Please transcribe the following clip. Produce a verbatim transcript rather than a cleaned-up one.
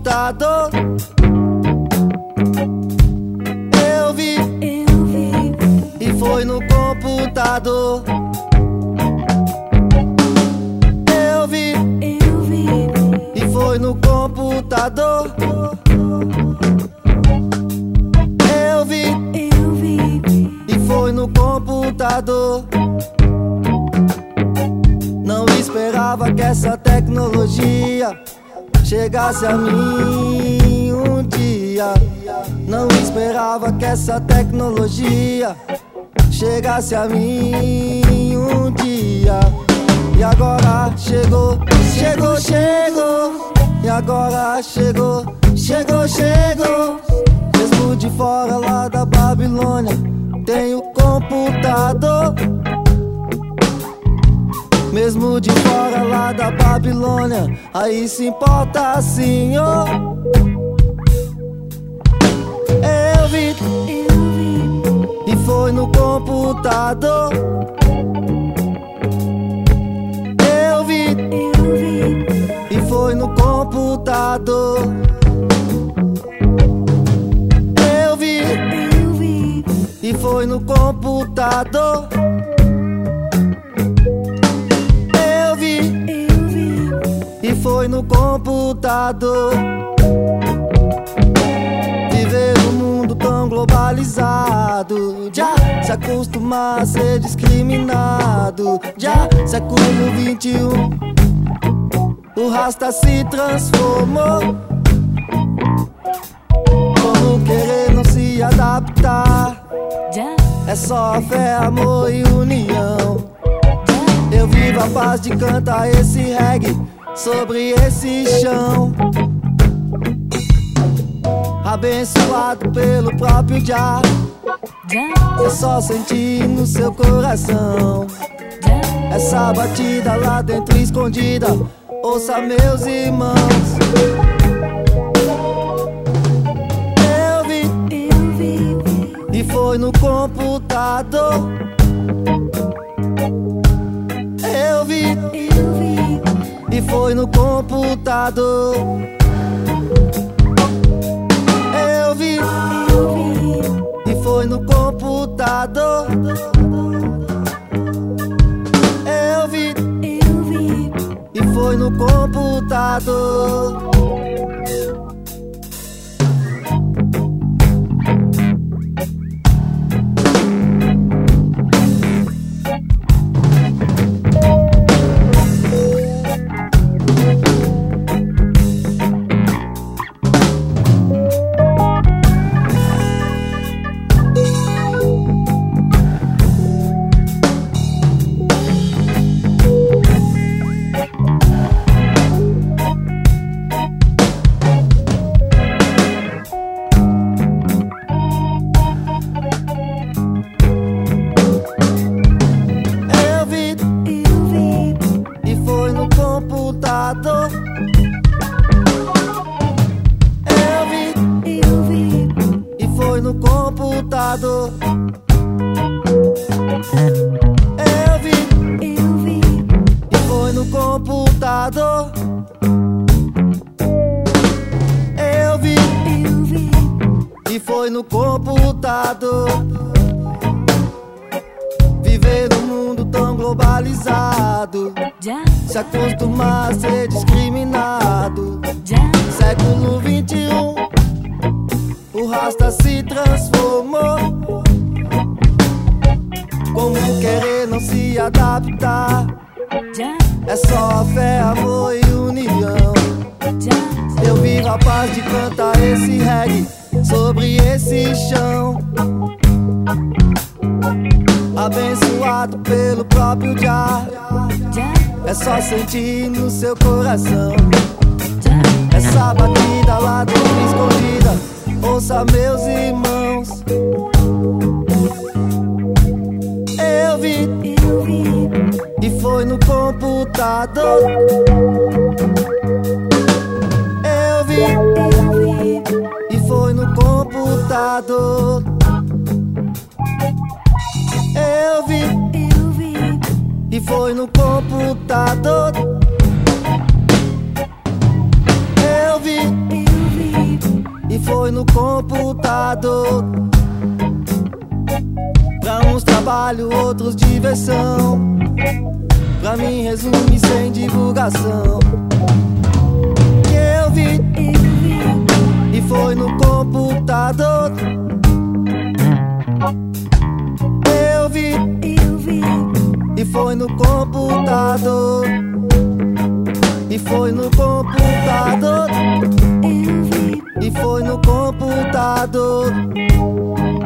computador. Eu vi, Eu vi, e foi no computador. Eu vi, eu vi, e foi no computador. Eu vi, eu vi, e foi no computador. Não esperava que essa tecnologia chegasse a mim um dia. Não esperava que essa tecnologia chegasse a mim um dia. E agora chegou, chegou, chegou. E agora chegou, chegou, chegou. Mesmo de fora lá da Babilônia, tem o computador. Mesmo de fora lá da Babilônia, aí se importa, senhor. Eu vi, eu vi, e foi no computador. Eu vi, eu vi, e foi no computador. Eu vi, eu vi, e foi no computador. Eu vi, eu vi, e foi no computador. Viver num mundo tão globalizado, já se acostumar a ser discriminado. Já século vinte e um, o rasta se transformou. Como querer não se adaptar? já, É só fé, amor e união. Eu vivo a paz de cantar esse reggae sobre esse chão. Abençoado pelo próprio Jah. já, É só sentir no seu coração já, essa batida lá dentro escondida. Ouça, meus irmãos. Eu vi, eu vi, e foi no computador. Eu vi, eu vi, e foi no computador. Eu vi, eu vi, e foi no computador. Eu vi, eu vi, e foi no computador. Eu vi, eu vi, e foi no computador. Eu vi, eu vi, e foi no computador. Eu vi, eu vi, e foi no computador. Eu vi, eu vi, e foi no computador. Viver num mundo tão globalizado, já, se acostumar a ser discriminado. já, Século vinte e um, o rasta se transformou. Como querer não se adaptar? já, É só fé, amor e união. já, Eu vivo a paz de cantar esse reggae sobre esse chão. Abençoado pelo próprio Jah. já, É só sentir no seu coração já, essa batida lá dentro escondida. Ouça, meus irmãos. Eu vi, eu vi, e foi no computador. Eu vi, eu vi, e foi no computador. Eu vi, eu vi, e foi no computador. Eu vi, eu foi no computador. Pra uns trabalho, outros diversão. Pra mim resume sem divulgação. Que eu vi, eu vi, e foi no computador. Eu vi, eu vi, e foi no computador. E foi no computador. eu vi, E foi no computador.